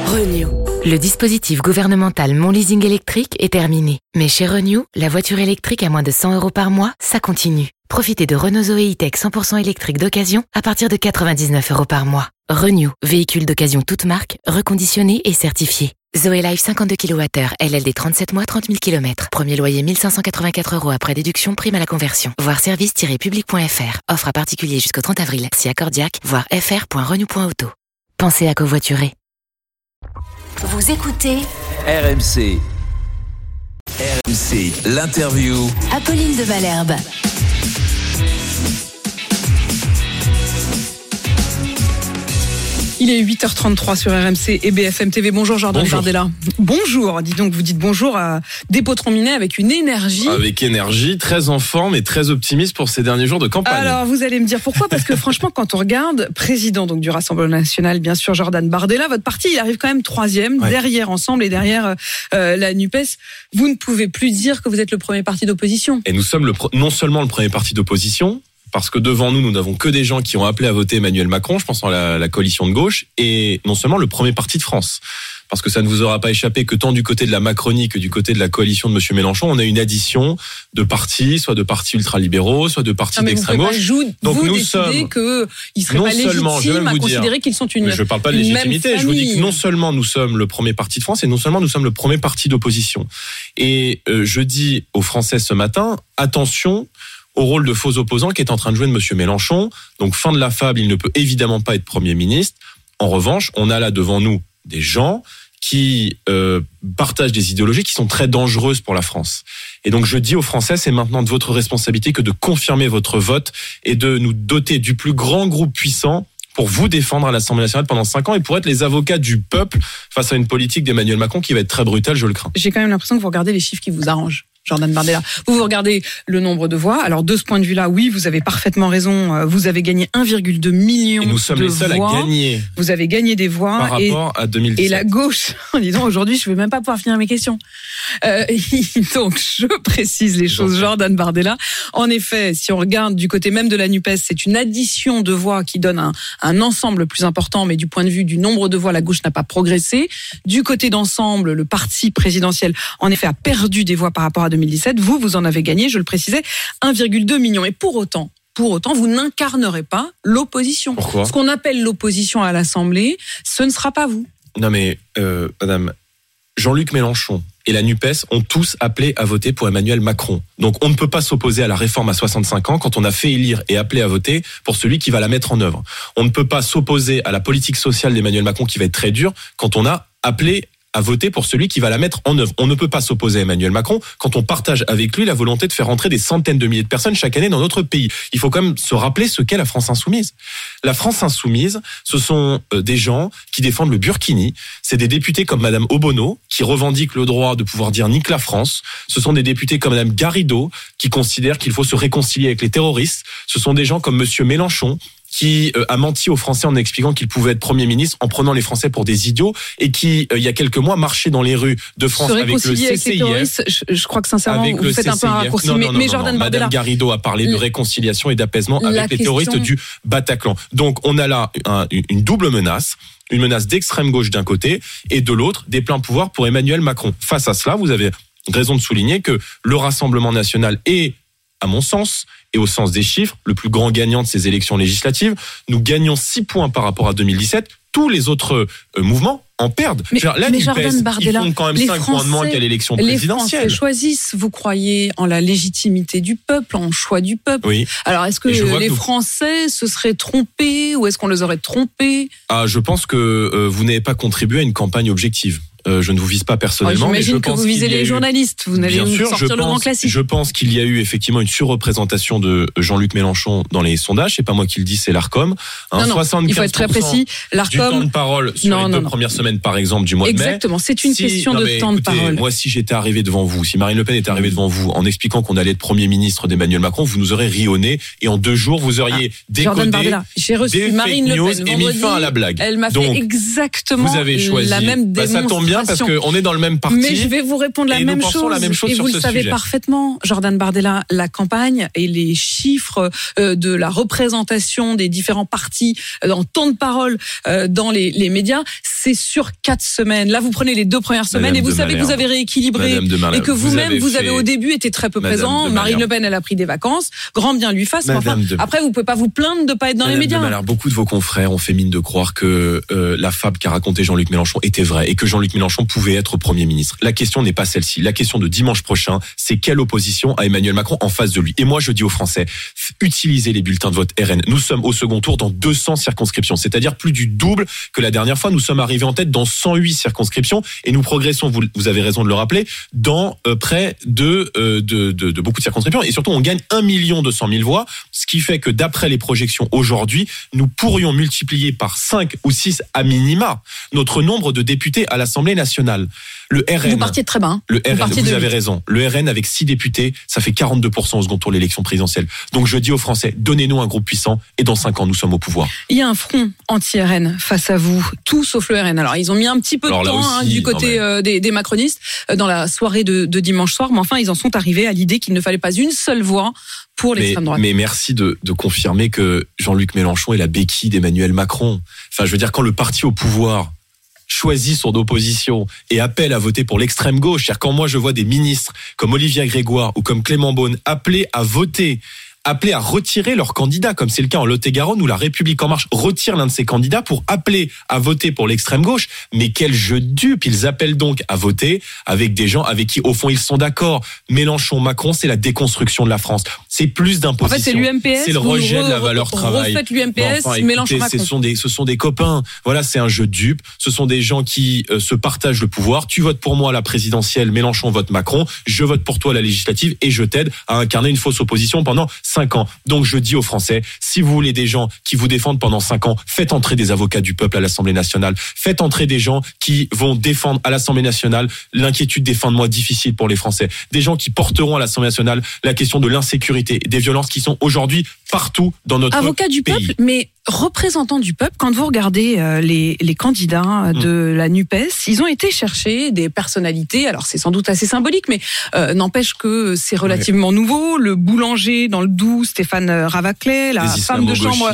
Renew. Le dispositif gouvernemental Mon Leasing électrique est terminé. Mais chez Renew, la voiture électrique à moins de 100 € par mois, ça continue. Profitez de Renault Zoe E-Tech 100% électrique d'occasion à partir de 99 € par mois. Renew, véhicule d'occasion toute marque, reconditionné et certifié. Zoe Life 52 kWh, LLD 37 mois, 30 000 km. Premier loyer 1584 € après déduction, prime à la conversion. Voir service-public.fr. Offre à particulier jusqu'au 30 avril. Si accordiaque, voir fr.renew.auto. Pensez à covoiturer. Vous écoutez RMC. RMC, l'interview. Apolline de Malherbe. Il est 8h33 sur RMC et BFM TV. Bonjour Jordan Bardella. Bonjour, dis donc, vous dites bonjour à Despots-Minet avec une énergie. Avec énergie, très en forme et très optimiste pour ces derniers jours de campagne. Alors vous allez me dire pourquoi, parce que franchement quand on regarde, président donc du Rassemblement National, bien sûr Jordan Bardella, votre parti il arrive quand même 3e, derrière Ensemble et derrière la NUPES. Vous ne pouvez plus dire que vous êtes le premier parti d'opposition. Et nous sommes non seulement le premier parti d'opposition, parce que devant nous n'avons que des gens qui ont appelé à voter Emmanuel Macron, je pense en la coalition de gauche, et non seulement le premier parti de France. Parce que ça ne vous aura pas échappé que tant du côté de la Macronie que du côté de la coalition de M. Mélenchon, on a une addition de partis, soit de partis ultralibéraux, soit de partis d'extrême gauche. Donc nous sommes qu'il serait pas légitime à considérer qu'ils sont une. Je ne parle pas de légitimité, je vous dis que non seulement nous sommes le premier parti de France, et non seulement nous sommes le premier parti d'opposition. Et je dis aux Français ce matin, attention au rôle de faux opposant qui est en train de jouer de M. Mélenchon. Donc fin de la fable, il ne peut évidemment pas être Premier ministre. En revanche, on a là devant nous des gens qui partagent des idéologies qui sont très dangereuses pour la France. Et donc je dis aux Français, c'est maintenant de votre responsabilité que de confirmer votre vote et de nous doter du plus grand groupe puissant pour vous défendre à l'Assemblée nationale pendant 5 ans et pour être les avocats du peuple face à une politique d'Emmanuel Macron qui va être très brutale, je le crains. J'ai quand même l'impression que vous regardez les chiffres qui vous arrangent. Jordan Bardella, vous regardez le nombre de voix. Alors de ce point de vue-là, oui, vous avez parfaitement raison. Vous avez gagné 1,2 million de voix. Et nous sommes les seuls à gagner. Vous avez gagné des voix par rapport à 2017. Et la gauche, disons aujourd'hui, je ne vais même pas pouvoir finir mes questions. Donc je précise les choses, Jordan Bardella. En effet, si on regarde du côté même de la NUPES, c'est une addition de voix qui donne un ensemble plus important, mais du point de vue du nombre de voix, la gauche n'a pas progressé. Du côté d'ensemble, le parti présidentiel, en effet, a perdu des voix par rapport à 2017, vous en avez gagné, je le précisais, 1,2 million. Et pour autant, vous n'incarnerez pas l'opposition. Pourquoi ? Ce qu'on appelle l'opposition à l'Assemblée, ce ne sera pas vous. Non mais, madame, Jean-Luc Mélenchon et la NUPES ont tous appelé à voter pour Emmanuel Macron. Donc on ne peut pas s'opposer à la réforme à 65 ans quand on a fait élire et appelé à voter pour celui qui va la mettre en œuvre. On ne peut pas s'opposer à la politique sociale d'Emmanuel Macron qui va être très dure quand on a appelé à voter pour celui qui va la mettre en œuvre. On ne peut pas s'opposer à Emmanuel Macron quand on partage avec lui la volonté de faire entrer des centaines de milliers de personnes chaque année dans notre pays. Il faut quand même se rappeler ce qu'est la France insoumise. La France insoumise, ce sont des gens qui défendent le burkini. C'est des députés comme Madame Obono qui revendiquent le droit de pouvoir dire nique la France. Ce sont des députés comme Madame Garrido qui considèrent qu'il faut se réconcilier avec les terroristes. Ce sont des gens comme Monsieur Mélenchon qui a menti aux Français en expliquant qu'il pouvait être Premier ministre en prenant les Français pour des idiots et qui, il y a quelques mois, marchait dans les rues de France avec le CCIF. Je crois que sincèrement, vous faites un peu un raccourci. Mais Jordan Bardella, Madame Garrido a parlé de réconciliation et d'apaisement avec les terroristes du Bataclan. Donc on a là une double menace. Une menace d'extrême gauche d'un côté et de l'autre des pleins pouvoirs pour Emmanuel Macron. Face à cela, vous avez raison de souligner que le Rassemblement national est, à mon sens, et au sens des chiffres, le plus grand gagnant de ces élections législatives. Nous gagnons 6 points par rapport à 2017. Tous les autres mouvements en perdent. Mais Jordan Bardella, ils font quand même 5 points de moins qu'à l'élection présidentielle. Les Français choisissent. Vous croyez en la légitimité du peuple, en choix du peuple. Oui. Alors, est-ce que les Français se seraient trompés ou est-ce qu'on les aurait trompés ? Je pense que vous n'avez pas contribué à une campagne objective. Je ne vous vise pas personnellement. J'imagine que vous visez les journalistes. Vous n'allez nous sortir le grand classique. Je pense qu'il y a eu effectivement une surreprésentation de Jean-Luc Mélenchon dans les sondages. C'est pas moi qui le dis, c'est l'Arcom. Non, il faut être très précis. L'Arcom, du temps de parole sur les 2 premières semaines, par exemple, du mois de mai. Exactement. C'est une question de temps de parole. Moi, si j'étais arrivé devant vous, si Marine Le Pen était arrivée devant vous en expliquant qu'on allait être Premier ministre d'Emmanuel Macron, vous nous aurez ri au nez et en 2 jours, vous auriez décodé j'ai reçu des Marine fake Le news Pen et mis fin à la blague. Elle m'a fait exactement vous avez choisi, la même démonstration. Ça tombe bien bien parce qu'on est dans le même parti. Mais je vais vous répondre la même chose. Et vous le savez parfaitement, Jordan Bardella, la campagne et les chiffres de la représentation des différents partis en temps de parole dans les médias, c'est sur 4 semaines. Là, vous prenez les 2 premières semaines et vous savez que vous avez rééquilibré et que vous-même, vous avez au début été très peu présent. Marine Le Pen, elle a pris des vacances. Grand bien lui fasse. Mais enfin, après, vous pouvez pas vous plaindre de pas être dans les médias. Alors, beaucoup de vos confrères ont fait mine de croire que la fable qu'a raconté Jean-Luc Mélenchon était vraie et que Jean-Luc Mélenchon pouvait être Premier ministre. La question n'est pas celle-ci. La question de dimanche prochain, c'est quelle opposition à Emmanuel Macron en face de lui. Et moi, je dis aux Français, utilisez les bulletins de vote RN. Nous sommes au second tour dans 200 circonscriptions, c'est-à-dire plus du double que la dernière fois. Nous sommes arrivés en tête dans 108 circonscriptions et nous progressons, vous avez raison de le rappeler, dans près de beaucoup de circonscriptions. Et surtout, on gagne 1 200 000 voix, ce qui fait que d'après les projections aujourd'hui, nous pourrions multiplier par 5 ou 6 à minima notre nombre de députés à l'Assemblée nationale. Le RN. Vous partiez de très bas. Le RN, vous avez raison. Le RN avec 6 députés, ça fait 42% au second tour de l'élection présidentielle. Donc je dis aux Français, donnez-nous un groupe puissant et dans 5 ans, nous sommes au pouvoir. Il y a un front anti-RN face à vous, tout sauf le RN. Alors ils ont mis un petit peu de temps aussi, du côté des macronistes dans la soirée de dimanche soir, mais enfin ils en sont arrivés à l'idée qu'il ne fallait pas une seule voix pour l'extrême droite. Mais merci de confirmer que Jean-Luc Mélenchon est la béquille d'Emmanuel Macron. Enfin, je veux dire, quand le parti au pouvoir choisit son opposition et appelle à voter pour l'extrême gauche, c'est-à-dire quand moi je vois des ministres comme Olivia Grégoire ou comme Clément Beaune appeler à voter, appeler à retirer leur candidat, comme c'est le cas en Lot-et-Garonne où la République En Marche retire l'un de ses candidats pour appeler à voter pour l'extrême gauche. Mais quel jeu de dupe! Ils appellent donc à voter avec des gens avec qui, au fond, ils sont d'accord. Mélenchon, Macron, c'est la déconstruction de la France. C'est plus d'imposition. En fait, c'est l'UMPS. C'est le rejet de la valeur travail. Refaites l'UMPS, enfin, Mélenchon, écoutez, Macron. ce sont des copains. Voilà, c'est un jeu de dupe. Ce sont des gens qui se partagent le pouvoir. Tu votes pour moi à la présidentielle, Mélenchon vote Macron. Je vote pour toi à la législative et je t'aide à incarner une fausse opposition pendant 5 ans. Donc je dis aux Français, si vous voulez des gens qui vous défendent pendant 5 ans, faites entrer des avocats du peuple à l'Assemblée nationale. Faites entrer des gens qui vont défendre à l'Assemblée nationale l'inquiétude des fins de mois difficiles pour les Français. Des gens qui porteront à l'Assemblée nationale la question de l'insécurité, des violences qui sont aujourd'hui partout dans notre pays. Avocat du peuple, mais représentant du peuple, quand vous regardez les candidats de la NUPES, ils ont été chercher des personnalités, alors c'est sans doute assez symbolique, mais n'empêche que c'est relativement nouveau. Le boulanger dans le Doubs, Stéphane Ravaclet, la femme de chambre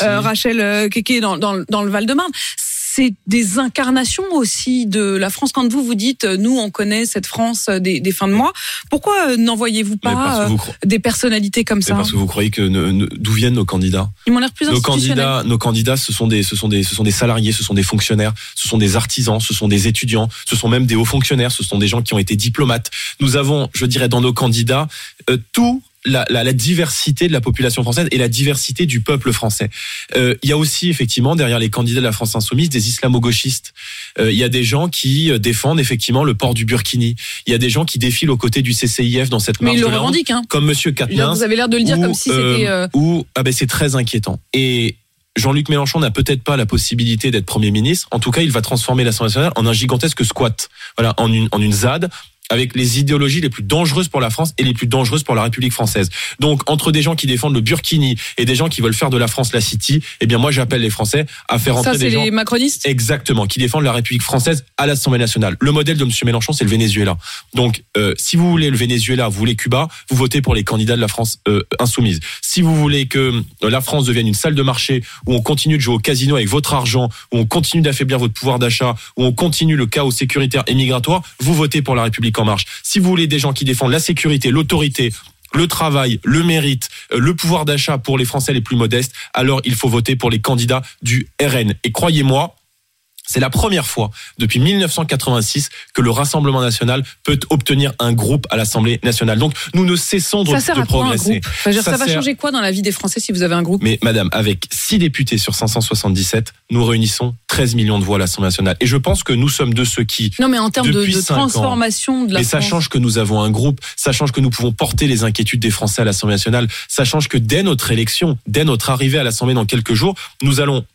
Rachel Keke dans le Val-de-Marne. C'est des incarnations aussi de la France. Quand vous dites, nous, on connaît cette France des fins de mois, pourquoi n'envoyez-vous pas des personnalités comme ça? Parce que vous croyez que d'où viennent nos candidats? Ils m'ont l'air plus institutionnels. Nos candidats, ce sont des salariés, ce sont des fonctionnaires, ce sont des artisans, ce sont des étudiants, ce sont même des hauts fonctionnaires, ce sont des gens qui ont été diplomates. Nous avons, je dirais, dans nos candidats, tout la diversité de la population française et la diversité du peuple français. Il y a aussi effectivement derrière les candidats de la France insoumise des islamo-gauchistes. Il y a des gens qui défendent effectivement le port du burkini. Il y a des gens qui défilent aux côtés du CCIF dans cette marche de la honte, comme Monsieur Quatennens. Vous avez l'air de le dire comme si c'était. C'est très inquiétant. Et Jean-Luc Mélenchon n'a peut-être pas la possibilité d'être Premier ministre. En tout cas, il va transformer l'Assemblée nationale en un gigantesque squat. Voilà, en une ZAD, avec les idéologies les plus dangereuses pour la France et les plus dangereuses pour la République française. Donc, entre des gens qui défendent le burkini et des gens qui veulent faire de la France la City, eh bien, moi, j'appelle les Français à faire entrer des gens... Ça, c'est les macronistes? Exactement, qui défendent la République française à l'Assemblée nationale. Le modèle de M. Mélenchon, c'est le Venezuela. Donc, si vous voulez le Venezuela, vous voulez Cuba, vous votez pour les candidats de la France insoumise. Si vous voulez que la France devienne une salle de marché où on continue de jouer au casino avec votre argent, où on continue d'affaiblir votre pouvoir d'achat, où on continue le chaos sécuritaire et migratoire, vous votez pour la République En Marche. Si vous voulez des gens qui défendent la sécurité, l'autorité, le travail, le mérite, le pouvoir d'achat pour les Français les plus modestes, alors il faut voter pour les candidats du RN. Et croyez-moi, c'est la première fois depuis 1986 que le Rassemblement national peut obtenir un groupe à l'Assemblée nationale. Donc nous ne cessons de progresser. Ça va changer quoi dans la vie des Français si vous avez un groupe? Mais madame, avec 6 députés sur 577, nous réunissons 13 millions de voix à l'Assemblée nationale. Et je pense que nous sommes de ceux qui... Non mais en termes de transformation de la France... Et ça change que nous avons un groupe, ça change que nous pouvons porter les inquiétudes des Français à l'Assemblée nationale, ça change que dès notre élection, dès notre arrivée à l'Assemblée dans quelques jours, nous allons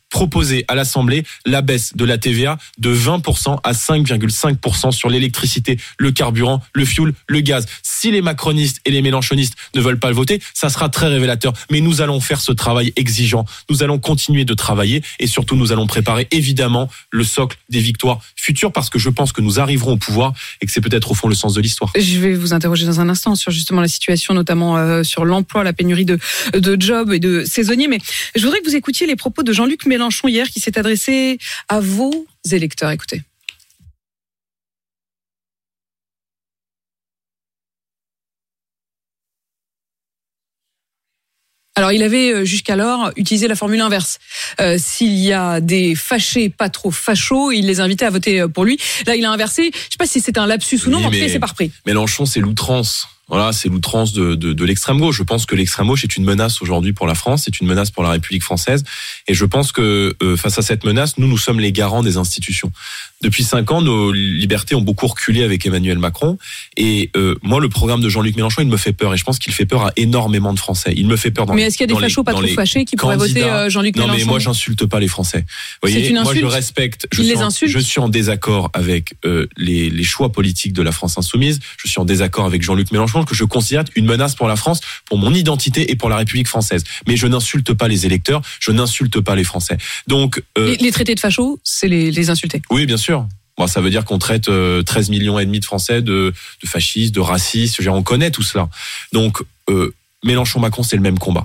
proposé à l'Assemblée la baisse de la TVA de 20% à 5,5% sur l'électricité, le carburant, le fioul, le gaz. Si les macronistes et les mélenchonistes ne veulent pas le voter, ça sera très révélateur. Mais nous allons faire ce travail exigeant. Nous allons continuer de travailler et surtout nous allons préparer évidemment le socle des victoires futures parce que je pense que nous arriverons au pouvoir et que c'est peut-être au fond le sens de l'histoire. Je vais vous interroger dans un instant sur justement la situation, notamment sur l'emploi, la pénurie de jobs et de saisonniers. Mais je voudrais que vous écoutiez les propos de Jean-Luc Mélenchon hier qui s'est adressé à vos électeurs. Écoutez. Alors, il avait jusqu'alors utilisé la formule inverse. S'il y a des fâchés, pas trop fachos, il les invitait à voter pour lui. Là, il a inversé. Je ne sais pas si c'était un lapsus ou non, mais en tout cas, c'est pas repris. Mélenchon, c'est l'outrance. Voilà, c'est l'outrance de l'extrême gauche. Je pense que l'extrême gauche est une menace aujourd'hui pour la France, c'est une menace pour la République française. Et je pense que face à cette menace, nous sommes les garants des institutions. Depuis 5 ans, nos libertés ont beaucoup reculé avec Emmanuel Macron. Et moi, le programme de Jean-Luc Mélenchon, il me fait peur. Et je pense qu'il fait peur à énormément de Français. Il me fait peur dans Mais est-ce qu'il y a des fachos pas trop fâchés qui pourraient voter Jean-Luc Mélenchon ? Non, mais moi, j'insulte pas les Français. Vous voyez, c'est une insulte. Moi, je respecte. Je suis en désaccord avec les choix politiques de la France insoumise. Je suis en désaccord avec Jean-Luc Mélenchon, que je considère une menace pour la France, pour mon identité et pour la République française. Mais je n'insulte pas les électeurs, je n'insulte pas les Français. Donc les traités de fachos, c'est les insulter. Oui, bien sûr. Bon, ça veut dire qu'on traite 13 millions et demi de Français de fascistes, de racistes. On connaît tout cela. Donc Mélenchon-Macron, c'est le même combat.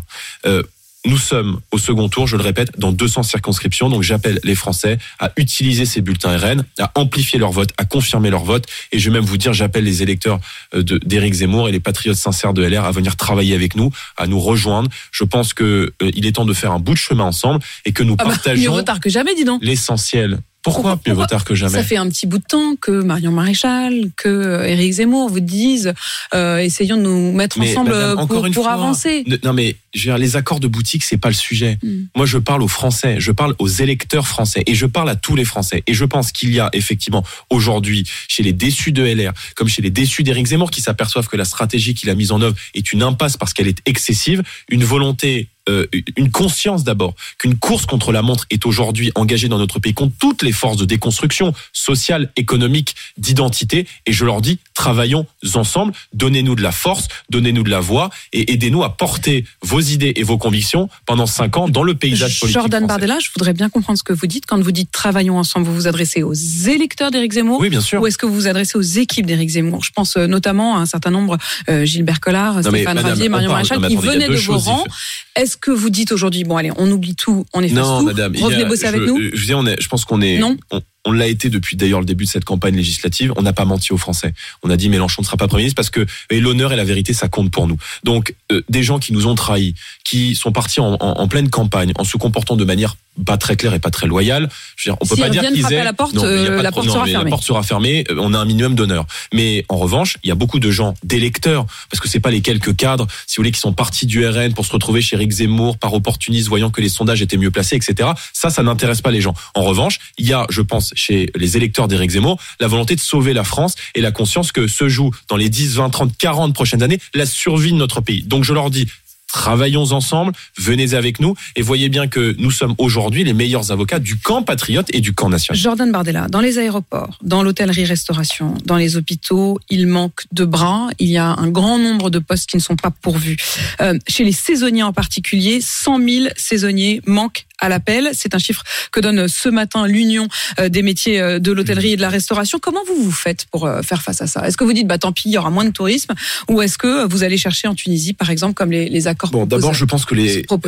Nous sommes au second tour, je le répète, dans 200 circonscriptions. Donc j'appelle les Français à utiliser ces bulletins RN, à amplifier leur vote, à confirmer leur vote. Et je vais même vous dire, j'appelle les électeurs d'Éric Zemmour et les patriotes sincères de LR à venir travailler avec nous, à nous rejoindre. Je pense que il est temps de faire un bout de chemin ensemble et que nous partageons mieux vaut tard que jamais, dis donc. L'essentiel. Pourquoi mieux vaut tard que jamais ? Ça fait un petit bout de temps que Marion Maréchal, que Éric Zemmour vous disent essayons de nous mettre ensemble pour avancer. Non mais je veux dire, les accords de boutique, c'est pas le sujet. Moi, je parle aux Français, je parle aux électeurs français et je parle à tous les Français. Et je pense qu'il y a effectivement aujourd'hui, chez les déçus de LR, comme chez les déçus d'Éric Zemmour, qui s'aperçoivent que la stratégie qu'il a mise en œuvre est une impasse parce qu'elle est excessive, une volonté, une conscience d'abord qu'une course contre la montre est aujourd'hui engagée dans notre pays contre toutes les forces de déconstruction sociale, économique, d'identité. Et je leur dis, travaillons ensemble, donnez-nous de la force, donnez-nous de la voix et aidez-nous à porter vos idées et vos convictions pendant 5 ans dans le paysage politique Jordan français. Bardella, je voudrais bien comprendre ce que vous dites. Quand vous dites travaillons ensemble, vous vous adressez aux électeurs d'Éric Zemmour ? Oui, bien sûr. Ou est-ce que vous vous adressez aux équipes d'Éric Zemmour ? Je pense notamment à un certain nombre, Gilbert Collard, Stéphane Ravier, Marion Maréchal, qui venaient de vos rangs. Est-ce que vous dites aujourd'hui, bon allez, on oublie tout, on efface tout, madame, revenez bosser avec nous ? Je pense qu'on est... Non. On l'a été depuis d'ailleurs le début de cette campagne législative. On n'a pas menti aux Français. On a dit Mélenchon ne sera pas Premier ministre parce que l'honneur et la vérité, ça compte pour nous. Donc, des gens qui nous ont trahis, qui sont partis en pleine campagne, en se comportant de manière pas très claire et pas très loyale. Je veux dire, on peut pas dire qu'ils aient... à la porte, la porte sera fermée. La porte sera fermée. On a un minimum d'honneur. Mais en revanche, il y a beaucoup de gens, d'électeurs, parce que c'est pas les quelques cadres, si vous voulez, qui sont partis du RN pour se retrouver chez Éric Zemmour par opportunisme, voyant que les sondages étaient mieux placés, etc. Ça n'intéresse pas les gens. En revanche, il y a, je pense, chez les électeurs d'Éric Zemmour, la volonté de sauver la France et la conscience que se joue dans les 10, 20, 30, 40 prochaines années la survie de notre pays. Donc je leur dis, travaillons ensemble, venez avec nous et voyez bien que nous sommes aujourd'hui les meilleurs avocats du camp patriote et du camp national. Jordan Bardella, dans les aéroports, dans l'hôtellerie-restauration, dans les hôpitaux, il manque de bras. Il y a un grand nombre de postes qui ne sont pas pourvus. Chez les saisonniers en particulier, 100 000 saisonniers manquent à l'appel. C'est un chiffre que donne ce matin l'Union des métiers de l'hôtellerie et de la restauration. Comment vous faites pour faire face à ça ? Est-ce que vous dites, tant pis, il y aura moins de tourisme ? Ou est-ce que vous allez chercher en Tunisie, par exemple, comme les accords proposés ? D'abord, je pense que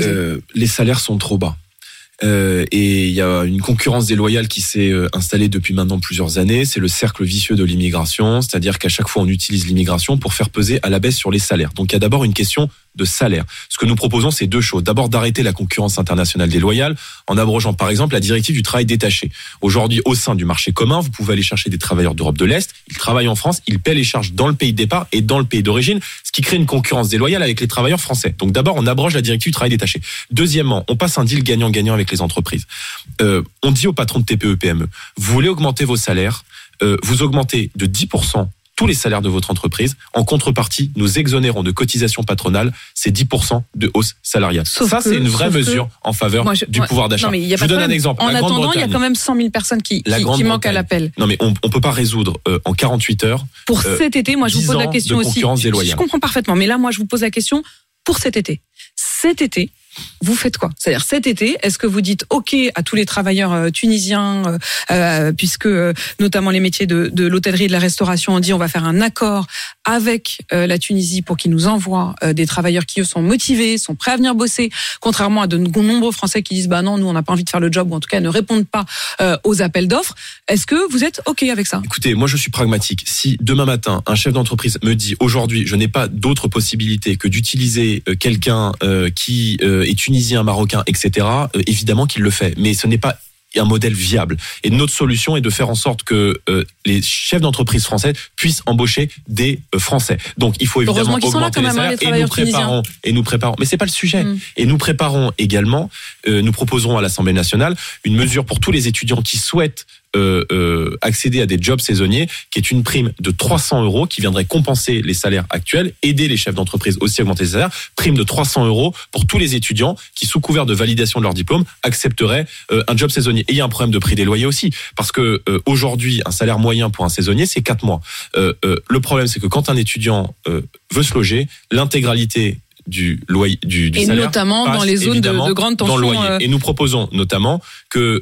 les salaires sont trop bas. Et il y a une concurrence déloyale qui s'est installée depuis maintenant plusieurs années. C'est le cercle vicieux de l'immigration, c'est-à-dire qu'à chaque fois on utilise l'immigration pour faire peser à la baisse sur les salaires. Donc il y a d'abord une question de salaire. Ce que nous proposons, c'est 2 choses. D'abord, d'arrêter la concurrence internationale déloyale en abrogeant par exemple la directive du travail détaché. Aujourd'hui, au sein du marché commun, vous pouvez aller chercher des travailleurs d'Europe de l'Est, ils travaillent en France, ils paient les charges dans le pays de départ et dans le pays d'origine, ce qui crée une concurrence déloyale avec les travailleurs français. Donc d'abord, on abroge la directive du travail détaché. Deuxièmement, on passe un deal gagnant-gagnant avec les entreprises. On dit aux patrons de TPE-PME, vous voulez augmenter vos salaires, vous augmentez de 10% tous les salaires de votre entreprise. En contrepartie, nous exonérons de cotisations patronales ces 10% de hausse salariale. Ça, c'est une vraie mesure en faveur du pouvoir d'achat. Je vous donne un exemple. En attendant, il y a quand même 100 000 personnes qui manquent à l'appel. Non, mais on peut pas résoudre en 48 heures. Pour cet été, moi, je vous pose la question aussi. Je comprends parfaitement, mais là, moi, je vous pose la question pour cet été. Cet été, vous faites quoi ? C'est-à-dire cet été, est-ce que vous dites OK à tous les travailleurs tunisiens, puisque notamment les métiers de l'hôtellerie et de la restauration ont dit on va faire un accord avec la Tunisie pour qu'ils nous envoient des travailleurs qui eux sont motivés, sont prêts à venir bosser, contrairement à de nombreux Français qui disent bah non, nous on n'a pas envie de faire le job, ou en tout cas ne répondent pas aux appels d'offres. Est-ce que vous êtes OK avec ça ? Écoutez, moi je suis pragmatique. Si demain matin un chef d'entreprise me dit aujourd'hui je n'ai pas d'autre possibilité que d'utiliser quelqu'un qui est tunisien, marocain, etc., évidemment qu'il le fait. Mais ce n'est pas un modèle viable. Et notre solution est de faire en sorte que les chefs d'entreprise français puissent embaucher des Français. Donc il faut évidemment augmenter les salaires et nous préparons. Mais c'est pas le sujet. Et nous préparons également, nous proposerons à l'Assemblée nationale une mesure pour tous les étudiants qui souhaitent accéder à des jobs saisonniers, qui est une prime de 300 € qui viendrait compenser les salaires actuels, aider les chefs d'entreprise aussi à augmenter les salaires. Prime de 300 € pour tous les étudiants qui, sous couvert de validation de leur diplôme, accepteraient un job saisonnier. Et il y a un problème de prix des loyers aussi, parce que aujourd'hui, un salaire moyen pour un saisonnier, c'est 4 mois. Le problème, c'est que quand un étudiant veut se loger, l'intégralité du loyer, du et salaire, notamment dans les zones de grande tension. Dans le loyer. Et nous proposons notamment que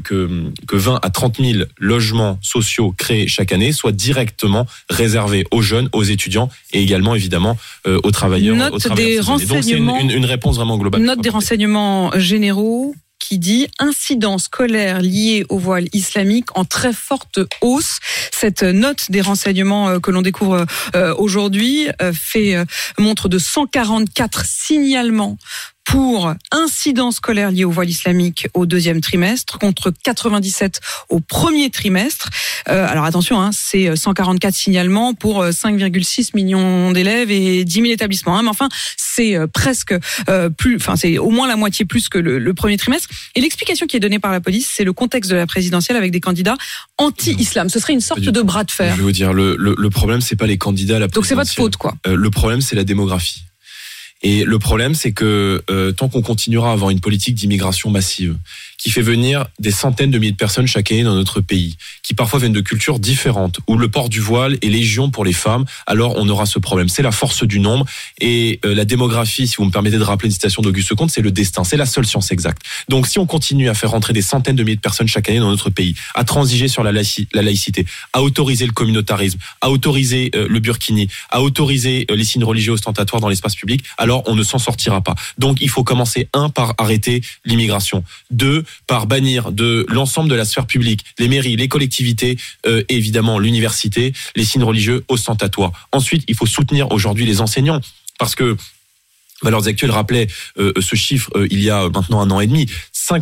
20 à 30 000 logements sociaux créés chaque année soient directement réservés aux jeunes, aux étudiants et également évidemment aux travailleurs. Des renseignements. Donc c'est une réponse vraiment globale. Note des renseignements généraux qui dit incidents scolaires liés au voile islamique en très forte hausse. Cette note des renseignements que l'on découvre aujourd'hui montre de 144 signalements pour incidents scolaires liés au voile islamique au deuxième trimestre, contre 97 au premier trimestre. Alors attention, c'est 144 signalements pour 5,6 millions d'élèves et 10 000 établissements. Mais enfin, c'est presque c'est au moins la moitié plus que le premier trimestre. Et l'explication qui est donnée par la police, c'est le contexte de la présidentielle avec des candidats anti-islam. Ce serait une sorte de bras de fer. Je vais vous dire, le problème, c'est pas les candidats à la présidentielle. Donc c'est votre faute, quoi. Le problème, c'est la démographie. Et le problème, c'est que tant qu'on continuera à avoir une politique d'immigration massive, qui fait venir des centaines de milliers de personnes chaque année dans notre pays, qui parfois viennent de cultures différentes, où le port du voile est légion pour les femmes, alors on aura ce problème. C'est la force du nombre, et la démographie, si vous me permettez de rappeler une citation d'Auguste Comte, c'est le destin, c'est la seule science exacte. Donc si on continue à faire rentrer des centaines de milliers de personnes chaque année dans notre pays, à transiger sur la laïcité, à autoriser le communautarisme, à autoriser le burkini, à autoriser les signes religieux ostentatoires dans l'espace public, alors on ne s'en sortira pas. Donc il faut commencer, 1, par arrêter l'immigration, 2, par bannir de l'ensemble de la sphère publique, les mairies, les collectivités, et évidemment l'université, les signes religieux ostentatoires. Ensuite, il faut soutenir aujourd'hui les enseignants, parce que Valeurs Actuelles rappelait ce chiffre il y a maintenant 1 an et demi.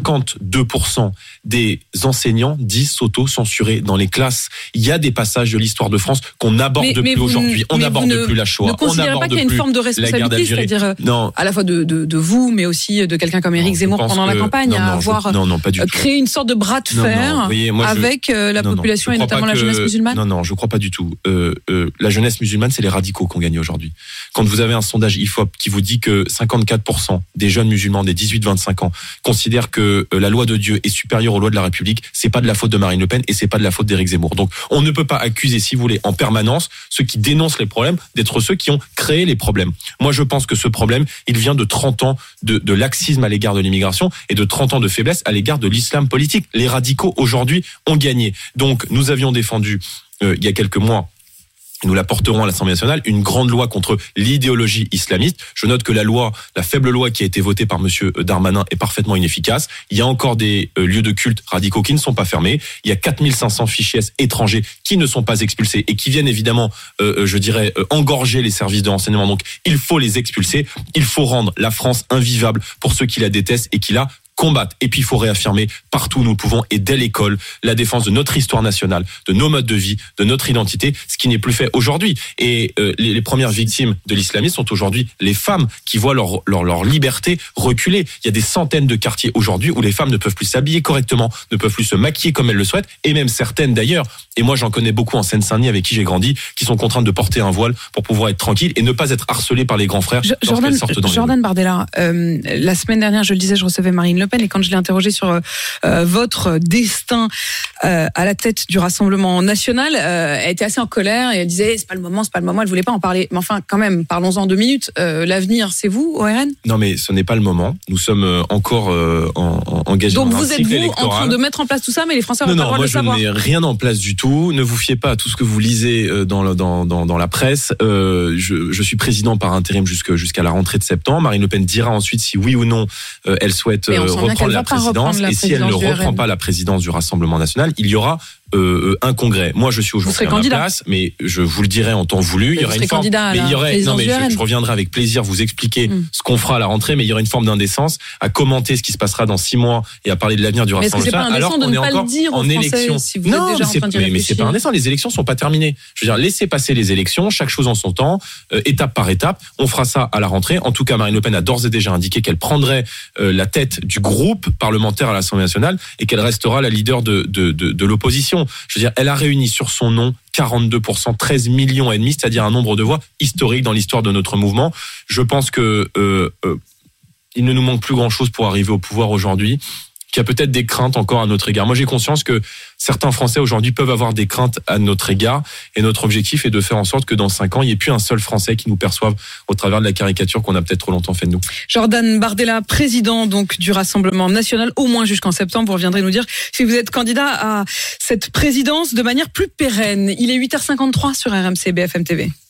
52% des enseignants disent s'auto-censurer dans les classes. Il y a des passages de l'histoire de France qu'on n'aborde plus aujourd'hui. On n'aborde plus la Shoah. On n'aborde pas qu'il y a une forme de responsabilité, c'est-à-dire à la fois de vous, mais aussi de quelqu'un comme Éric Zemmour pendant la campagne, à avoir créé une sorte de bras de fer avec la population et notamment la jeunesse musulmane. Non, je crois pas du tout. La jeunesse musulmane, c'est les radicaux qui ont gagné aujourd'hui. Quand vous avez un sondage IFOP qui vous dit que 54% des jeunes musulmans des 18-25 ans considèrent que la loi de Dieu est supérieure aux lois de la République, c'est pas de la faute de Marine Le Pen et c'est pas de la faute d'Éric Zemmour. Donc on ne peut pas accuser, si vous voulez, en permanence ceux qui dénoncent les problèmes d'être ceux qui ont créé les problèmes. Moi je pense que ce problème, il vient de 30 ans de laxisme à l'égard de l'immigration et de 30 ans de faiblesse à l'égard de l'islam politique. Les radicaux aujourd'hui ont gagné. Donc nous avions défendu il y a quelques mois, nous la porterons à l'Assemblée nationale, une grande loi contre l'idéologie islamiste. Je note que la faible loi qui a été votée par monsieur Darmanin est parfaitement inefficace. Il y a encore des lieux de culte radicaux qui ne sont pas fermés. Il y a 4500 fichiers étrangers qui ne sont pas expulsés et qui viennent évidemment, engorger les services de renseignement. Donc, il faut les expulser. Il faut rendre la France invivable pour ceux qui la détestent et qui la combattre. Et puis il faut réaffirmer partout où nous le pouvons et dès l'école la défense de notre histoire nationale, de nos modes de vie, de notre identité, ce qui n'est plus fait aujourd'hui. Et les premières victimes de l'islamisme sont aujourd'hui les femmes qui voient leur liberté reculer. Il y a des centaines de quartiers aujourd'hui où les femmes ne peuvent plus s'habiller correctement, ne peuvent plus se maquiller comme elles le souhaitent, et même certaines d'ailleurs. Et moi j'en connais beaucoup en Seine-Saint-Denis avec qui j'ai grandi, qui sont contraintes de porter un voile pour pouvoir être tranquilles et ne pas être harcelées par les grands frères lorsqu'elles sortent dans les rues. Jordan Bardella, la semaine dernière, je le disais, je recevais Marine Le Pen, et quand je l'ai interrogée sur votre destin à la tête du Rassemblement national, elle était assez en colère et elle disait c'est pas le moment, elle voulait pas en parler. Mais enfin, quand même, parlons-en 2 minutes. L'avenir, c'est vous, au RN ? Non, mais ce n'est pas le moment. Nous sommes encore engagés dans un cycle électoral. Donc vous êtes-vous en train de mettre en place tout ça, mais les Français n'ont pas le droit de le savoir. Non, moi je ne mets rien en place du tout. Ne vous fiez pas à tout ce que vous lisez dans la presse. Je suis président par intérim jusqu'à la rentrée de septembre. Marine Le Pen dira ensuite si oui ou non elle souhaite reprendre la présidence. Et si elle ne reprend pas la présidence du Rassemblement national, il y aura un congrès. Moi, je suis aujourd'hui à ma place, mais je vous le dirai en temps voulu. Il y aura une forme. Je reviendrai avec plaisir vous expliquer ce qu'on fera à la rentrée, mais il y aura une forme d'indécence à commenter ce qui se passera dans 6 mois et à parler de l'avenir du Rassemblement national. Alors qu'on est encore en élection. Non, mais c'est pas indécent. Les élections sont pas terminées. Je veux dire, laissez passer les élections, chaque chose en son temps, étape par étape. On fera ça à la rentrée. En tout cas, Marine Le Pen a d'ores et déjà indiqué qu'elle prendrait la tête du groupe parlementaire à l'Assemblée nationale et qu'elle restera la leader de l'opposition. Je veux dire, elle a réuni sur son nom 42%, 13 millions et demi, c'est-à-dire un nombre de voix historique dans l'histoire de notre mouvement. Je pense que il ne nous manque plus grand-chose pour arriver au pouvoir aujourd'hui, qu'il y a peut-être des craintes encore à notre égard. Moi, j'ai conscience que certains Français aujourd'hui peuvent avoir des craintes à notre égard, et notre objectif est de faire en sorte que dans 5 ans, il n'y ait plus un seul Français qui nous perçoive au travers de la caricature qu'on a peut-être trop longtemps fait de nous. Jordan Bardella, président donc du Rassemblement national, au moins jusqu'en septembre. Vous reviendrez nous dire si vous êtes candidat à cette présidence de manière plus pérenne. Il est 8h53 sur RMC BFM TV.